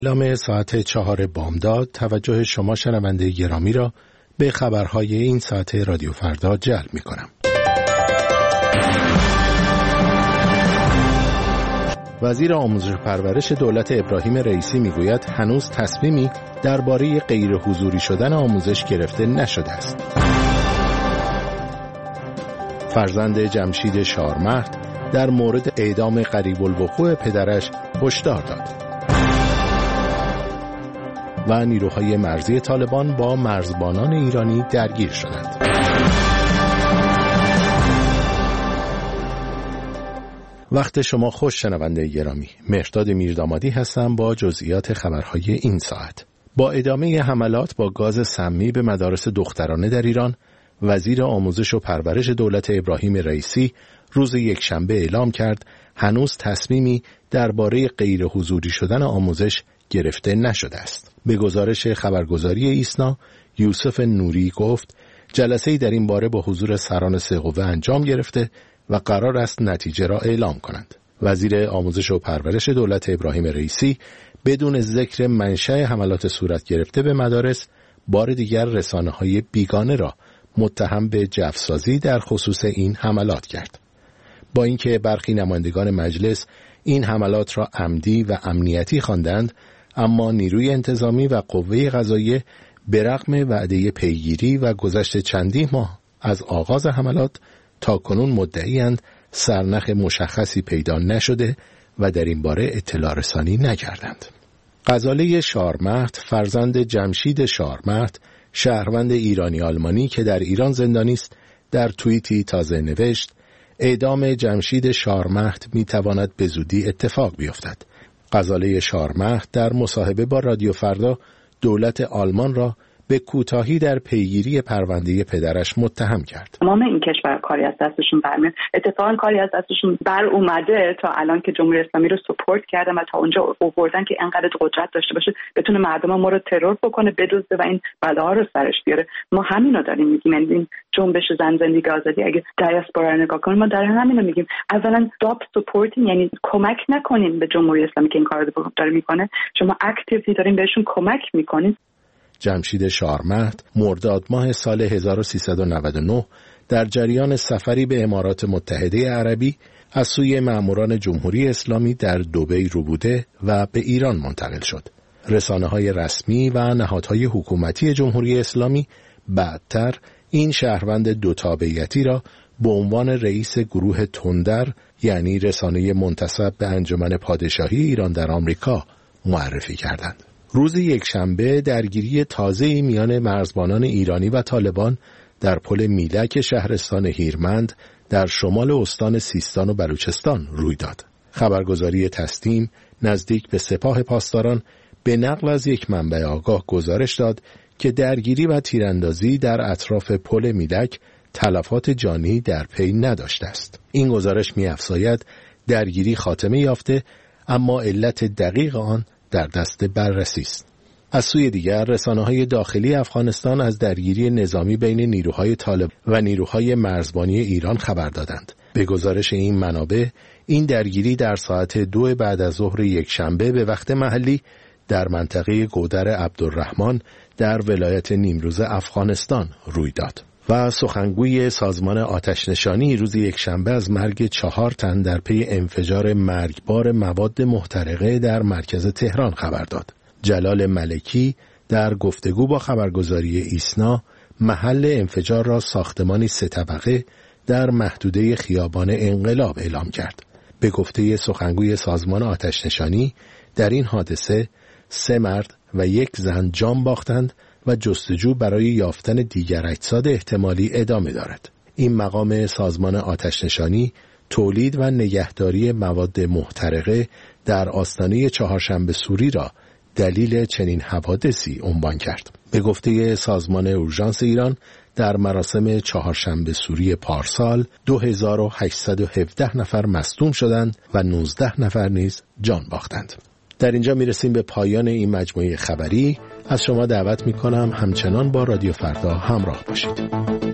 اعلام ساعت 4 بامداد توجه شما شنونده گرامی را به خبرهای این ساعت رادیو فردا جلب می کنم. وزیر آموزش و پرورش دولت ابراهیم رئیسی میگوید هنوز تصمیمی درباره غیر حضوری شدن آموزش گرفته نشده است. فرزند جمشید شارمهد در مورد اعدام قریب الوقوع پدرش هشدار داد. و نیروهای مرزی طالبان با مرزبانان ایرانی درگیر شدند. وقت شما خوش شنونده گرامی. مهرداد میردامادی هستم با جزئیات خبرهای این ساعت. با ادامه حملات با گاز سمی به مدارس دخترانه در ایران، وزیر آموزش و پرورش دولت ابراهیم رئیسی روز یکشنبه اعلام کرد هنوز تصمیمی درباره غیر حضوری شدن آموزش گرفته نشده است. به گزارش خبرگزاری ایسنا، یوسف نوری گفت جلسه‌ای در این باره با حضور سران سه قوه انجام گرفته و قرار است نتیجه را اعلام کنند. وزیر آموزش و پرورش دولت ابراهیم رئیسی بدون ذکر منشأ حملات صورت گرفته به مدارس، بار دیگر رسانه‌های بیگانه را متهم به جفسازی در خصوص این حملات کرد. با اینکه برخی نمایندگان مجلس این حملات را عمدی و امنیتی خواندند، اما نیروی انتظامی و قوه قضاییه به رغم وعده پیگیری و گذشت چندین ماه از آغاز حملات تا کنون مدعی‌اند سرنخ مشخصی پیدا نشده و در این باره اطلاع رسانی نکردند. غزاله شارمهد، فرزند جمشید شارمهد، شهروند ایرانی آلمانی که در ایران زندانی است، در توییتی تازه نوشت اعدام جمشید شارمهد میتواند به زودی اتفاق بیفتد. غزاله شارمهد در مصاحبه با رادیو فردا دولت آلمان را به کوتاهی در پیگیری پرونده پدرش متهم کرد. تمام این کشور کاری از دستشون برمیاد. اتفاقا کاری از دستشون بر اومده تا الان که جمهوری اسلامی رو سپورت کردن و تا اونجا آوردن که انقدر قدرت داشته باشه بتونه مردم ما رو ترور بکنه، بدزده و این بلاها رو سرش بیاره. ما همینو داریم میگیم. این جنبش زن زندگی آزادی اگه دیاسپورا رو نگاه کنیم ما در همینو میگیم. اولا stop supporting، یعنی کمک نکنین به جمهوری اسلامی که این کارو داره میکنه. شما اکتیولی دارین بهشون کمک میکنین. جمشید شارمهد مرداد ماه سال 1399 در جریان سفری به امارات متحده عربی از سوی ماموران جمهوری اسلامی در دبی ربوده و به ایران منتقل شد. رسانه‌های رسمی و نهادهای حکومتی جمهوری اسلامی بعدتر این شهروند دو تابعیتی را به عنوان رئیس گروه تندر، یعنی رسانه منتسب به انجمن پادشاهی ایران در آمریکا، معرفی کردند. روز یکشنبه درگیری تازه‌ای میان مرزبانان ایرانی و طالبان در پل میلک شهرستان هیرمند در شمال استان سیستان و بلوچستان روی داد. خبرگزاری تسنیم نزدیک به سپاه پاسداران به نقل از یک منبع آگاه گزارش داد که درگیری و تیراندازی در اطراف پل میلک تلفات جانی در پی نداشته است. این گزارش می‌افزاید درگیری خاتمه یافته، اما علت دقیق آن در دست بررسی است. از سوی دیگر رسانه‌های داخلی افغانستان از درگیری نظامی بین نیروهای طالب و نیروهای مرزبانی ایران خبر دادند. به گزارش این منابع این درگیری در ساعت 2 بعد از ظهر یکشنبه به وقت محلی در منطقه گودر عبدالرحمن در ولایت نیمروز افغانستان روی داد. و سخنگوی سازمان آتش‌نشانی روز یکشنبه از مرگ 4 تن در پی انفجار مرگبار مواد محترقه در مرکز تهران خبر داد. جلال ملکی در گفتگو با خبرگزاری ایسنا محل انفجار را ساختمانی 3 طبقه در محدوده خیابان انقلاب اعلام کرد. به گفته سخنگوی سازمان آتش‌نشانی در این حادثه 3 مرد و 1 زن جان باختند و جستجو برای یافتن دیگر اجساد احتمالی ادامه دارد. این مقام سازمان آتش‌نشانی تولید و نگهداری مواد محترقه در آستانه چهارشنبه سوری را دلیل چنین حوادثی عنوان کرد. به گفته سازمان اورژانس ایران در مراسم چهارشنبه سوری پارسال 2817 نفر مصدوم شدند و 19 نفر نیز جان باختند. در اینجا میرسیم به پایان این مجموعه خبری. از شما دعوت میکنم همچنان با رادیو فردا همراه باشید.